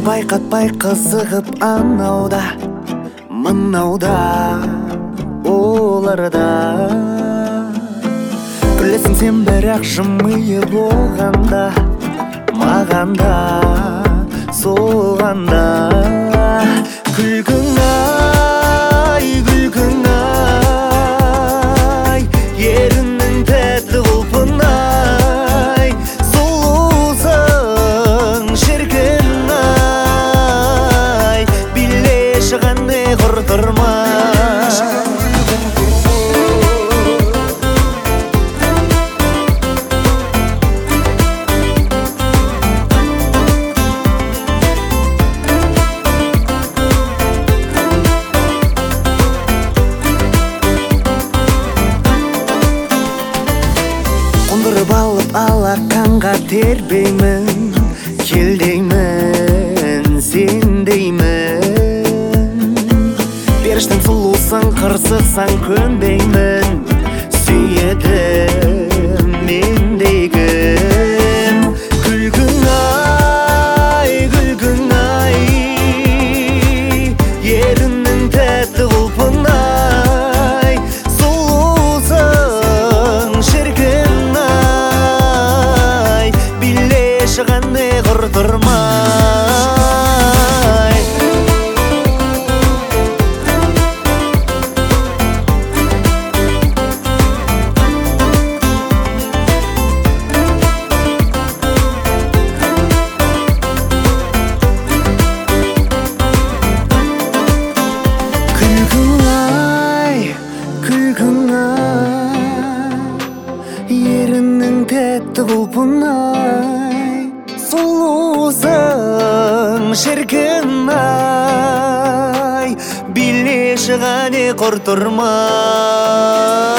байқатпай қызығып анауда мынауда оларда күлесің сен бірақ жымиып оғанда маған да соған да күлкің ай еріннің тәтті құлпын ай сұлусың шіркін ай билеші қане құртырма қондырып алып алақанға тербеймін кел деймін сен деймін періштің сұлусың қырсықсаң көнбеймін сүйеді мендегім күлкің ай еріннің тәтті құлпын ай сұлусың шіркін қане құртырмай күлкің ай еріннің тәтті құлпын ай сұлусың шіркін ай билеші қане құртырмай